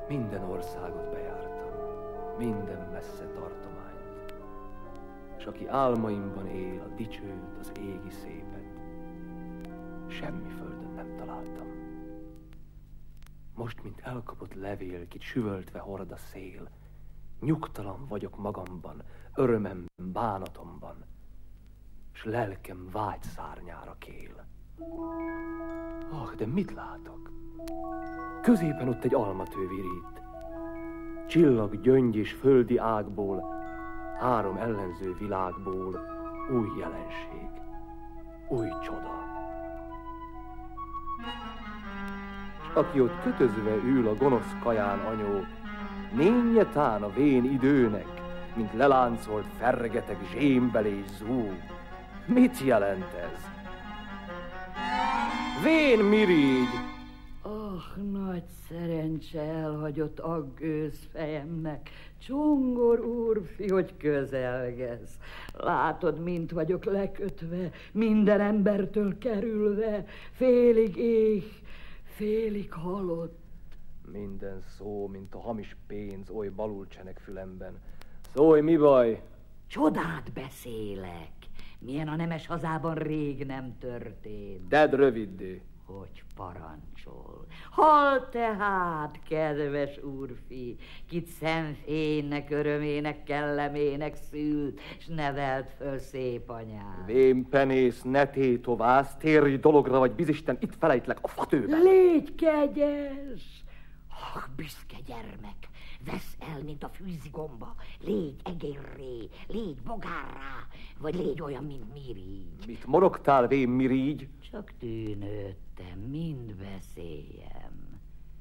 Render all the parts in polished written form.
Minden országot bejártam, minden messze tartományt. S aki álmaimban él, a dicsőt, az égi szépet, semmi földön nem találtam. Most, mint elkapott levél, kit süvöltve hord a szél, nyugtalan vagyok magamban, örömem, bánatomban, s lelkem vágyszárnyára kél. De mit látok? Középen ott egy almatő virít. Csillag, gyöngy és földi ágból, 3 ellenző világból új jelenség, új csoda. S aki ott kötözve ül a gonosz kaján anyó, nénye tán a vén időnek, mint leláncolt fergeteg zsémbel és zúg. Mit jelent ez? Vén mirigy! Nagy szerencse elhagyott aggőz fejemnek. Csongor úrfi, hogy közelgesz. Látod, mint vagyok lekötve, minden embertől kerülve, félig éh, félig halott. Minden szó, mint a hamis pénz, oly balul csenek fülemben. Szólj, mi baj? Csodát beszélek. Milyen a nemes hazában rég nem történt. Tedd röviddé. Hogy parancsol. Hall tehát, kedves úrfi, kit szemfénynek, örömének, kellemének szült, s nevelt föl szép anyám. Vén penész, ne tétovász, térj dologra, vagy bizisten, itt felejtlek a fatőben. Légy kegyes! Büszke gyermek, vesz el, mint a fűzigomba. Légy egérré, légy bogárrá, vagy légy olyan, mint mirigy. Mit morogtál, vén mirigy? Csak tűnődtem, mind beszéljem.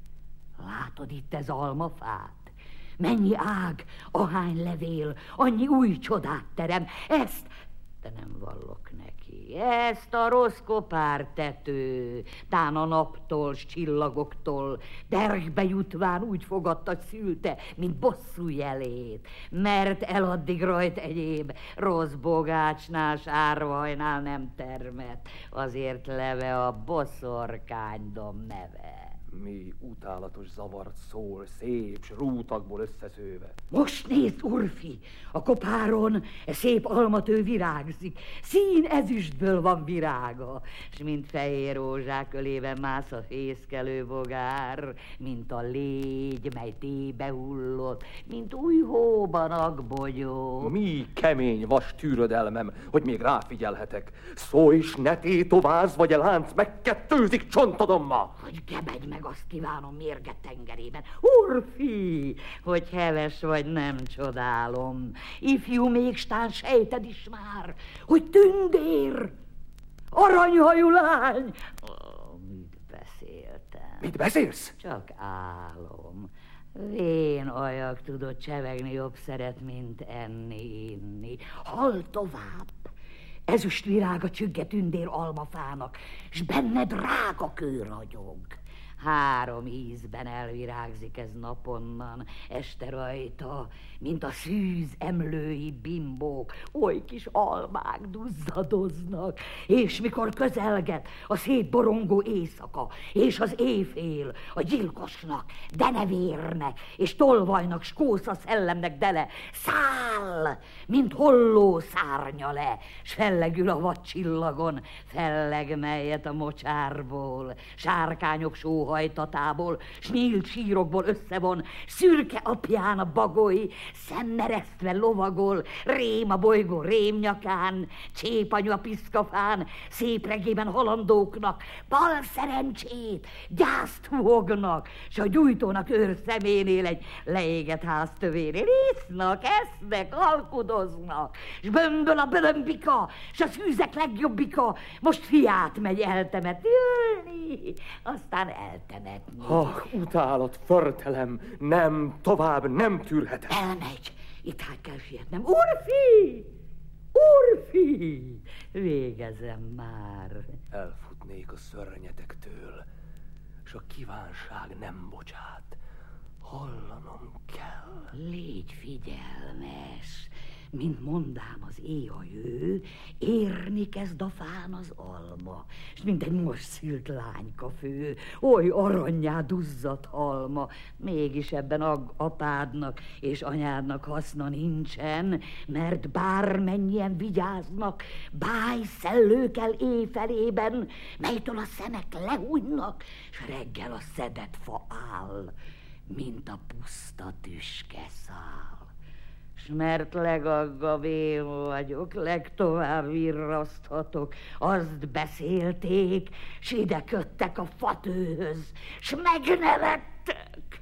Látod itt ez almafát? Mennyi ág, ahány levél, annyi új csodát terem. Ezt, de nem vallok neki, ezt a rossz kopár tető, tán a naptól, s csillagoktól, dergbe jutván úgy fogadta, szülte, mint bosszú jelét, mert eladdig rajt egyéb rossz bogácsnál, sárvajnál nem termett, azért leve a boszorkánydom neve. Mi utálatos zavart szól, szép, s rútakból összeszőve. Most nézd, úrfi, a kopáron szép almatő virágzik, szín ezüstből van virága, s mint fehér rózsák ölében mász a fészkelő bogár, mint a légy, mely tébe hullott, mint új hóban agbogyó. Mi kemény vas tűrödelmem, hogy még ráfigyelhetek. Szólj, s ne tétovázz, vagy a lánc megkettőzik csontodommal. Hogy gebedj meg, azt kívánom mérge tengerében. Úrfi, hogy heves vagy, nem csodálom. Ifjú mégstán sejted is már, hogy tündér, aranyhajú lány. Mit beszéltem? Mit beszélsz? Csak álom. Vén ajak tudod csevegni, jobb szeret, mint enni, inni. Hall tovább. Ezüst virága csügge tündér almafának, s benne drága kő ragyog. 3 ízben elvirágzik ez naponnan, este rajta, mint a szűz emlői bimbók, oly kis almák duzzadoznak, és mikor közelget a szép borongó éjszaka, és az éjfél a gyilkosnak, denevérnek, és tolvajnak, s kósza szellemnek dele, száll, mint holló szárnya le, s fellegül a vadcsillagon, felleg melyet a mocsárból, sárkányok sóhajtatából, s nyílt sírokból összevon, szürke apján a bagoly, szemmeresztve lovagol, rém a bolygó rémnyakán, csépanyu a piszkafán, szép regében halandóknak, bal szerencsét, gyászt húognak, s a gyújtónak őr szeménél egy leégett háztövénél isznak, esznek, alkudoznak, s bömböl a bölömbika, s a szűzek legjobbika, most fiát megy eltemetni, ölni, aztán eltemetni. Utálat, förtelem, nem, tovább nem tűrhetem. Elmegy, itt hát kell sietnem. Úrfi! Úrfi! Végezem már. Elfutnék a szörnyetektől, s a kívánság nem bocsát. Hallanom kell. Légy figyelmes, mint mondám az éj a jő, érni kezd a fán az alma, s mint egy most szült lányka fő, oly aranyá duzzadt halma, mégis ebben apádnak és anyádnak haszna nincsen, mert bármennyien vigyáznak, bájszellőkkel éjfelében, melytől a szemek lehújnak, s reggel a szedett fa áll, mint a puszta tüske szál. S mert legaggabb én vagyok, legtovább virraszthatok, azt beszélték, s ide köttek a fatőhöz, s megnevettek.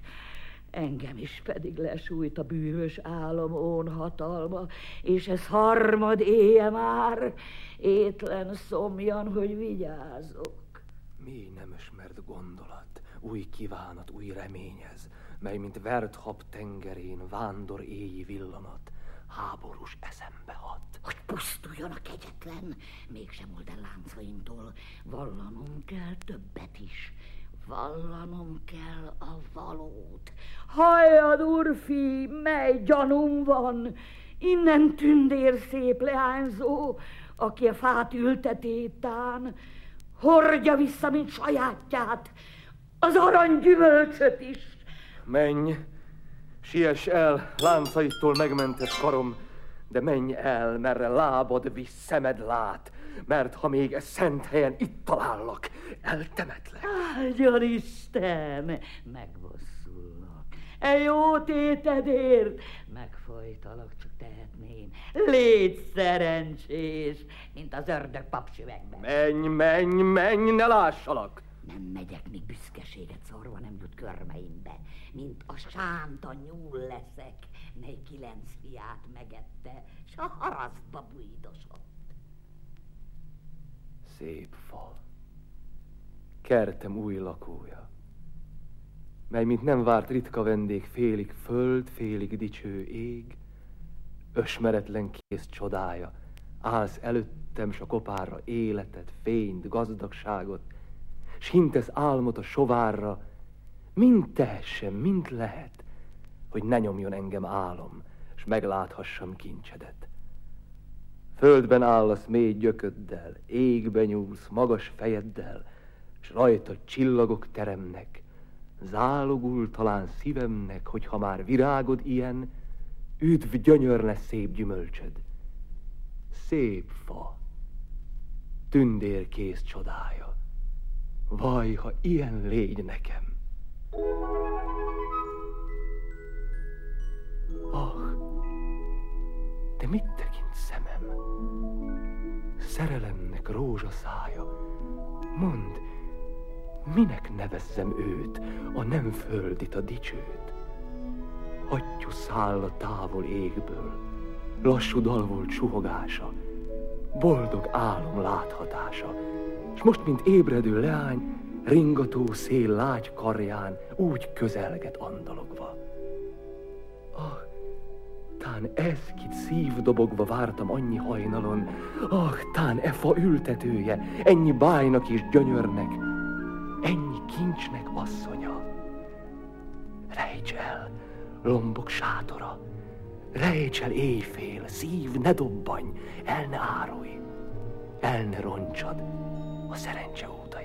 Engem is pedig lesújt a bűvös álom ónhatalma, és ez harmad éje már, étlen szomjan, hogy vigyázok. Mi nem ismert gondolat, új kívánat, új reményez, mely mint vert hab tengerén vándor éji villanat, háborús eszembe hat. Hogy pusztuljon a kegyetlen, mégsem old el láncaimtól, vallanom kell többet is, vallanom kell a valót. Halljad, úrfi, mely gyanúm van, innen tündér szép leányzó, aki a fát ültetétán, hordja vissza, mint sajátját, az aranygyümölcsöt is. Menj, siess el, láncaitól megmentett karom, de menj el, merre lábad visz, szemed lát, mert ha még e szent helyen itt talállak, eltemetlek. Áldjon Isten, megbosszulnak. E jó tétedért megfojtalak, csak tehetném. Légy szerencsés, mint az ördög papsüvegben. Menj, menj, menj, ne lássalak! Nem megyek, míg büszkeséget szorva nem jut körmeimbe, mint a sánta nyúl leszek, mely 9 fiát megette, s a harasztba bújdosott. Szép fa, kertem új lakója, mely mint nem várt ritka vendég, félig föld, félig dicső ég, ösmeretlen kész csodája, állsz előttem, s a kopárra életet, fényt, gazdagságot, s hintesz álmot a sovárra, mind tehessem, mind lehet, hogy ne nyomjon engem álom, s megláthassam kincsedet. Földben állasz mély gyököddel, égbe nyúlsz magas fejeddel, s rajta csillagok teremnek, zálogul talán szívemnek, hogy ha már virágod ilyen, üdv gyönyörne szép gyümölcsöd. Szép fa, tündérkész csodája, vaj, ha ilyen légy nekem. Ah, de mit tekint szemem? Szerelemnek rózsaszája. Mondd, minek nevezzem őt, a nem földit, a dicsőt? Hattyú száll a távol égből, lassú dal volt suhogása, boldog álom láthatása, s most, mint ébredő leány, ringató szél lágy karján úgy közelget andalogva. Ah, tán ez, kit szívdobogva vártam annyi hajnalon, ah, tán e fa ültetője, ennyi bájnak és gyönyörnek, ennyi kincsnek asszonya. Rejts el, lombok sátora, rejts el éjfél, szív, ne dobbanj, el ne árulj, el ne roncsad a szerencse útait.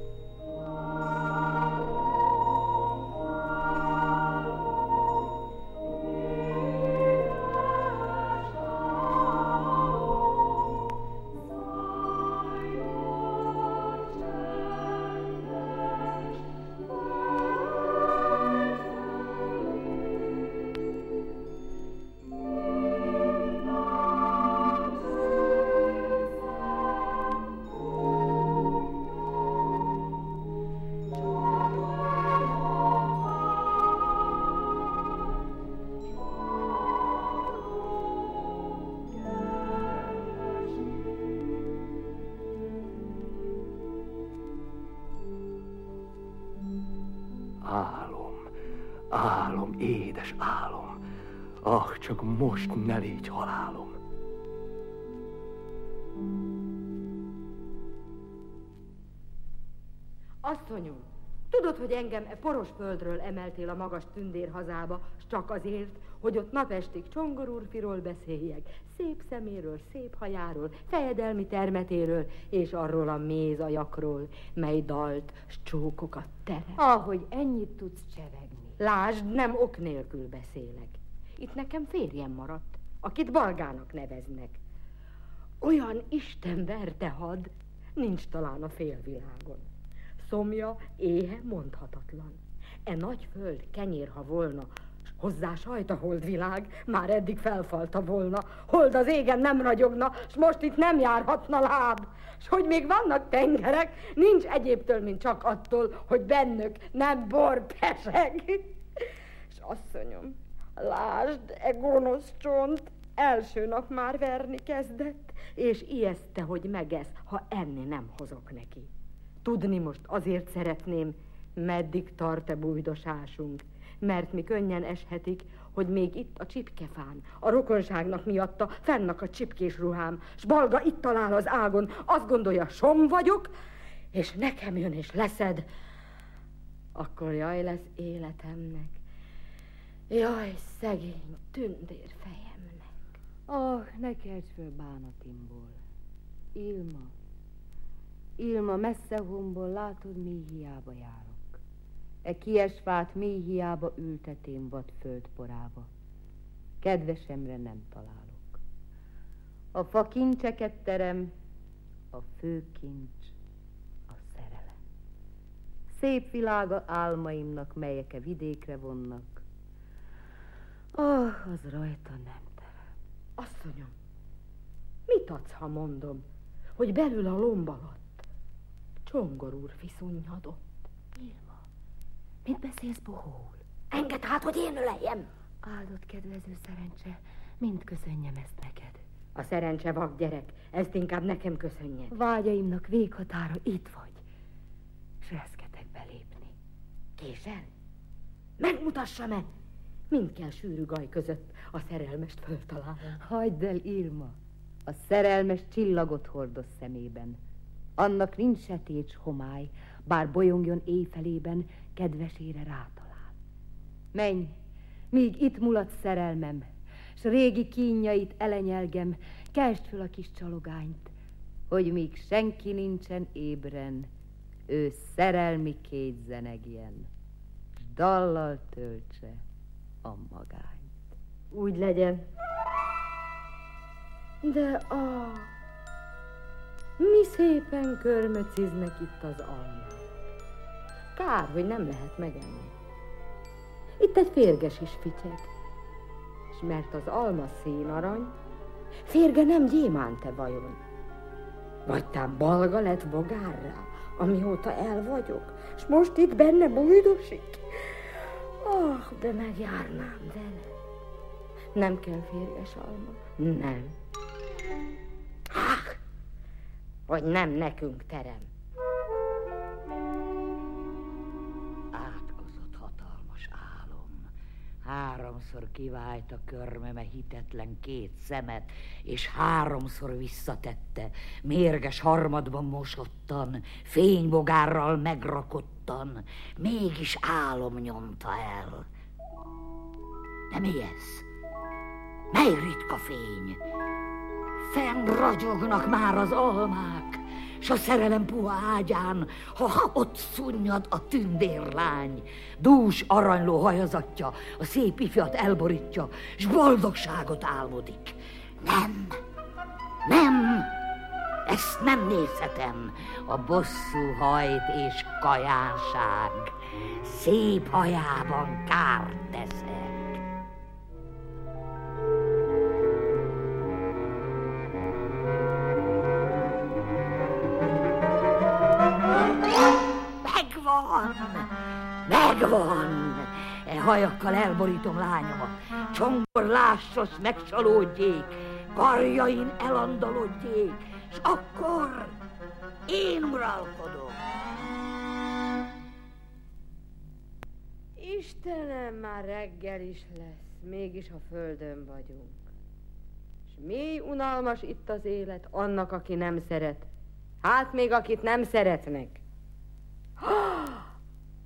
Álom, édes álom, ah, csak most ne légy halálom. Asszonyom, Tudod, hogy engem poros földről emeltél a magas tündérhazába, s csak azért, hogy ott napestig Csongor úrfiról beszéljek, szép szeméről, szép hajáról, fejedelmi termetéről, és arról a mézajakról, mely dalt s csókokat terem. Ahogy ennyit tudsz csevegni. Lásd, nem ok nélkül beszélek. Itt nekem férjem maradt, akit Balgának neveznek. Olyan Isten verte had, nincs talán a félvilágon. Szomja, éhe mondhatatlan. E nagy föld kenyér, ha volna, s hozzá sajt a holdvilág, már eddig felfalta volna. Hold az égen nem ragyogna, s most itt nem járhatna láb. S hogy még vannak tengerek, nincs egyébtől, mint csak attól, hogy bennük nem bor peseg. S asszonyom, lásd, e gonosz csont első nap már verni kezdett, és ijeszte, hogy megesz, ha enni nem hozok neki. Tudni most azért szeretném, meddig tart-e bújdosásunk, mert mi könnyen eshetik, hogy még itt a csipkefán, a rokonságnak miatta fennak a csipkés ruhám, s Balga itt talál az ágon, azt gondolja, som vagyok, és nekem jön és leszed, akkor jaj lesz életemnek, jaj szegény tündérfejemnek. Ne kelts föl bánatimból. Ilma, messze homból látod, mi hiába járok. E kiesfát mi hiába ültetém vad földporába. Kedvesemre nem találok. A fa kincseket terem, a fő kincs a szerelem. Szép világa álmaimnak, melyek vidékre vonnak. Az rajta nem terem. Asszonyom, mit adsz, ha mondom, hogy belül a lomb alatt Csongor úrfi szunnyadott? Ilma, mit beszélsz bohól? Engedd hát, hogy én öleljem. Áldott kedvező szerencse, mind köszönjem ezt neked. A szerencse vak gyerek, ezt inkább nekem köszönjen. Vágyaimnak véghatára itt vagy, s reszketek belépni. Készen? Megmutassa-e? Mind kell sűrű gaj között a szerelmest föltalálni. Hagyd el, Ilma, a szerelmes csillagot hordoz szemében. Annak nincs setét s homály, bár bolyongjon éjfelében, kedvesére rátalál. Menj, míg itt mulat szerelmem, s régi kínjait elenyelgem, keltsd föl a kis csalogányt, hogy míg senki nincsen ébren, ő szerelmi két zenegjen, s dallal töltse a magányt. Úgy legyen. De mi szépen körmöciznek itt az almák. Kár, hogy nem lehet megenni. Itt egy férges is fityeg. És mert az alma színarany, férge nem gyémánte vajon? Vagy tám Balga lett bogárrá, amióta el vagyok, és most itt benne bújdosik? De megjárnám vele. Nem kell férges alma. Nem. Hogy nem nekünk terem. Átkozott hatalmas álom. Háromszor kivált a körmöme hitetlen két szemet, és háromszor visszatette, mérges harmadban mosottan, fénybogárral megrakottan, mégis álom nyomta el. De mi ez? Mely ritka fény? Fenn ragyognak már az almák, s a szerelem puha ágyán, ha ott szunnyad a tündérlány. Dús aranyló hajazatja a szép ifjat elborítja, s boldogságot álmodik. Nem, ezt nem nézhetem, a bosszú hajt és kajánság. Szép hajában kárt teszek. Megvan! E hajakkal elborítom lányomat. Csongor lássos megcsalódjék, karjain elandalodjék, s akkor én uralkodom. Istenem, már reggel is lesz, mégis a földön vagyunk. És mi unalmas itt az élet annak, aki nem szeret. Hát még akit nem szeretnek.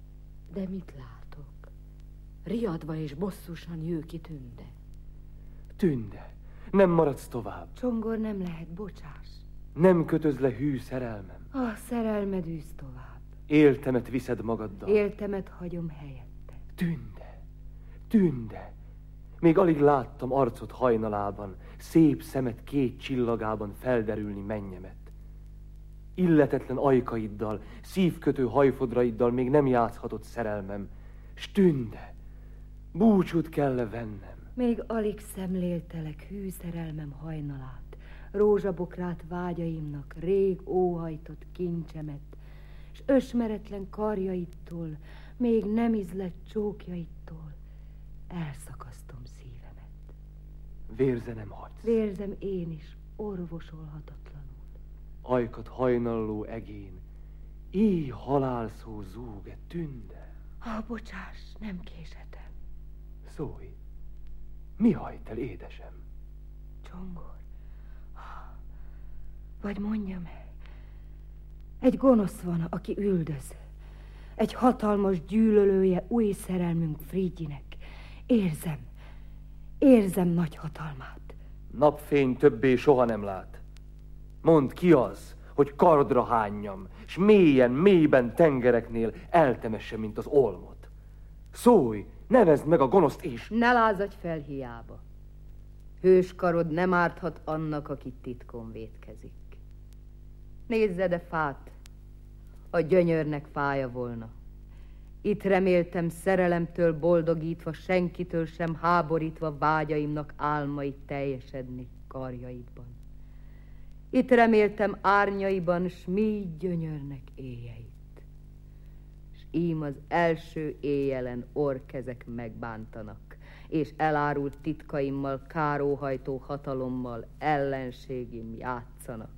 De mit látok? Riadva és bosszusan jő ki Tünde. Tünde, nem maradsz tovább. Csongor, nem lehet, bocsáss. Nem kötöz le hű szerelmem. A szerelmed űz tovább. Éltemet viszed magaddal. Éltemet hagyom helyette. Tünde, Tünde, még alig láttam arcot hajnalában, szép szemet két csillagában felderülni mennyemet. Illetetlen ajkaiddal, szívkötő hajfodraiddal még nem játszhatott szerelmem. S Tünde, búcsút kell-e vennem? Még alig szemléltelek hű szerelmem hajnalát, rózsabokrát vágyaimnak, rég óhajtott kincsemet, s ösmeretlen karjaitól, még nem ízlett csókjaitól elszakasztom szívemet. Vérzenem hagysz. Vérzem én is, orvosolhatatlanul. Ajkat hajnalló egén, éj halálszó zúg-e Tünde? Bocsáss, nem késhetem. Szólj, mi hajt el, édesem? Csongor, vagy mondjam, egy gonosz van, aki üldöz. Egy hatalmas gyűlölője új szerelmünk Frigyinek. Érzem nagy hatalmát. Napfény többé soha nem lát. Mondd, ki az, hogy kardra hányjam, s mélyben tengereknél eltemesse, mint az olmot. Szólj, nevezd meg a gonoszt és... Ne lázadj fel hiába. Hőskarod nem árthat annak, aki titkon vétkezik. Nézze, de fát, a gyönyörnek fája volna. Itt reméltem szerelemtől boldogítva, senkitől sem háborítva vágyaimnak álmai teljesedni karjaidban. Itt reméltem árnyaiban, s mi gyönyörnek éjjeit. S ím az első éjjelen orrkezek megbántanak, és elárult titkaimmal, káróhajtó hatalommal ellenségim játszanak.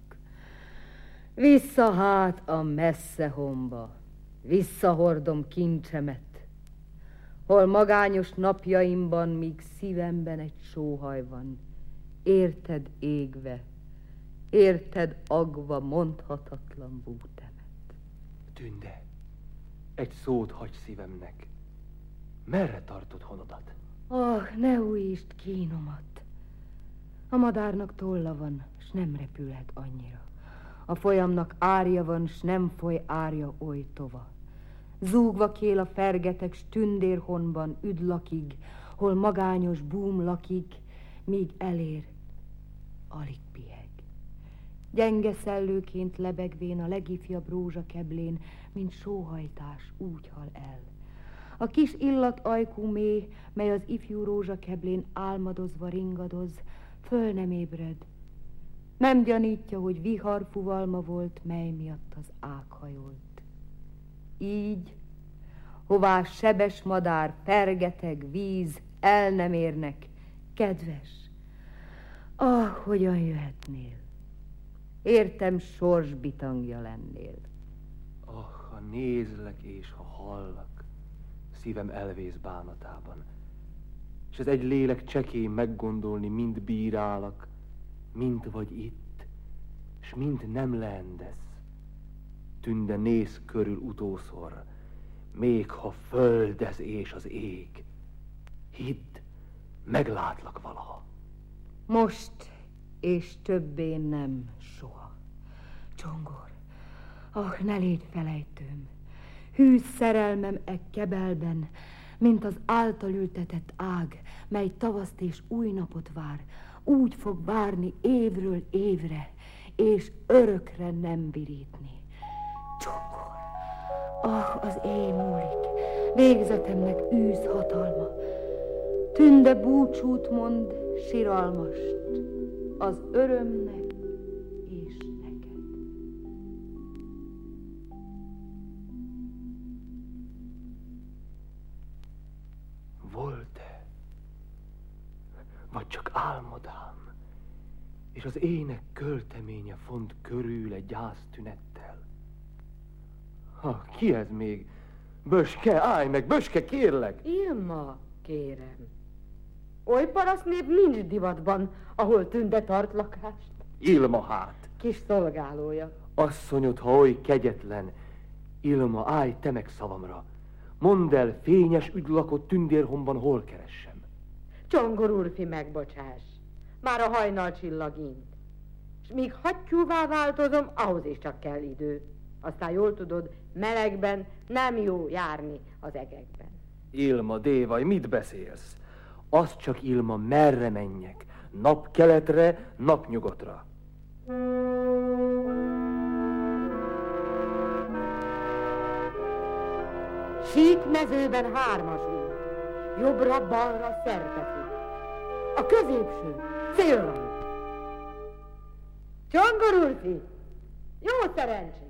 Vissza hát a messze homba, visszahordom kincsemet, hol magányos napjaimban, míg szívemben egy sóhaj van, érted égve, érted agva mondhatatlan bútemet. Tünde, egy szót hagy szívemnek. Merre tartod honodat? Ne újítsd kínomat. A madárnak tolla van, s nem repülhet annyira. A folyamnak árja van, s nem foly árja oly tova. Zúgva kél a fergeteg, s tündérhonban üd lakig, hol magányos búm lakik, míg elér, alig piheg. Gyenge szellőként lebegvén a legifjabb rózsakeblén, mint sóhajtás, úgy hal el. A kis illat ajkú méh, mely az ifjú rózsakeblén álmodozva ringadoz, föl nem ébred. Nem gyanítja, hogy viharfuvalma volt, mely miatt az ág hajolt. Így, hová sebes madár, fergeteg, víz el nem érnek, kedves, hogyan jöhetnél? Értem, sorsbitangja lennél. Ha nézlek és ha hallak, szívem elvész bánatában. És ez egy lélek csekély meggondolni, mind bírálak, mind vagy itt, s mind nem leendesz. Tünde, néz körül utószor, még ha földez és az ég. Hidd, meglátlak valaha. Most és többé nem soha. Csongor, ne légy felejtőm. Hű szerelmem kebelben, mint az által ültetett ág, mely tavaszt és új napot vár, úgy fog várni évről évre, és örökre nem virítni. Csongor, az éj múlik, végzetemnek űz hatalma. Tünde búcsút mond, siralmast, az örömnek és neked. Volt-e? Vagy csak álmodám, és az ének költeménye font körül egy gyásztünettel? Ki ez még? Böske, állj meg, Böske, kérlek! Ilma, kérem. Oly parasznép nincs divatban, ahol Tünde tart lakást. Ilma hát! Kis szolgálója. Asszonyod, ha oly kegyetlen, Ilma, állj te meg szavamra. Mondd el, fényes üdlakot Tündérhomban hol keressem? Csongor úrfi, megbocsáss, már a hajnal csillag int. S míg hattyúvá változom, ahhoz is csak kell idő. Aztán jól tudod, melegben nem jó járni az egekben. Ilma, Dévaj, mit beszélsz? Az csak Ilma, merre menjek? Napkeletre, napnyugatra. Síkmezőben 3-as út, jobbra-balra szertefut. A középső célra jut. Csongor úrfi, jó szerencsét!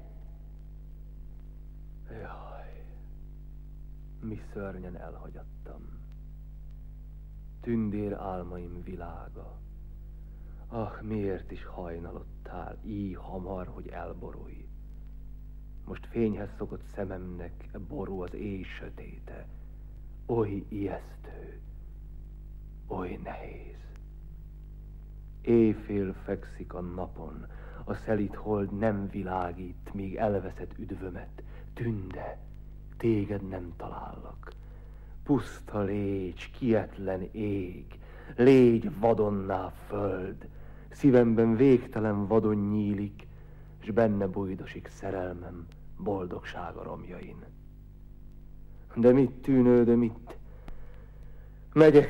Jaj, mi szörnyen elhagyattam. Tündér álmaim világa. Ah, miért is hajnalodtál így hamar, hogy elborulj? Most fényhez szokott szememnek ború az éj sötéte. Oly ijesztő, oly nehéz. Éjfél fekszik a napon, a szelíd hold nem világít, míg elveszed üdvömet. Tünde, téged nem talállak. Puszta légy, kietlen ég, légy vadonná föld. Szívemben végtelen vadon nyílik, s benne bújdosik szerelmem boldogsága romjain. De mit, tűnő, de mit? Megyek.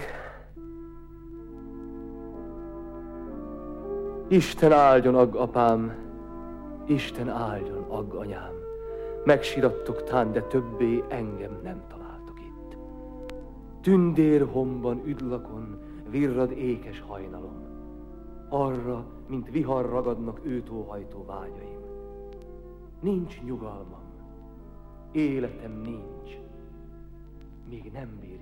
Isten áldjon, agg apám, Isten áldjon, agg anyám. Megsirattok tán, de többé engem nem találtok itt. Tündérhomban, üdlakon virrad ékes hajnalom. Arra, mint vihar ragadnak őtóhajtó vágyaim. Nincs nyugalmam, életem nincs, míg nem bír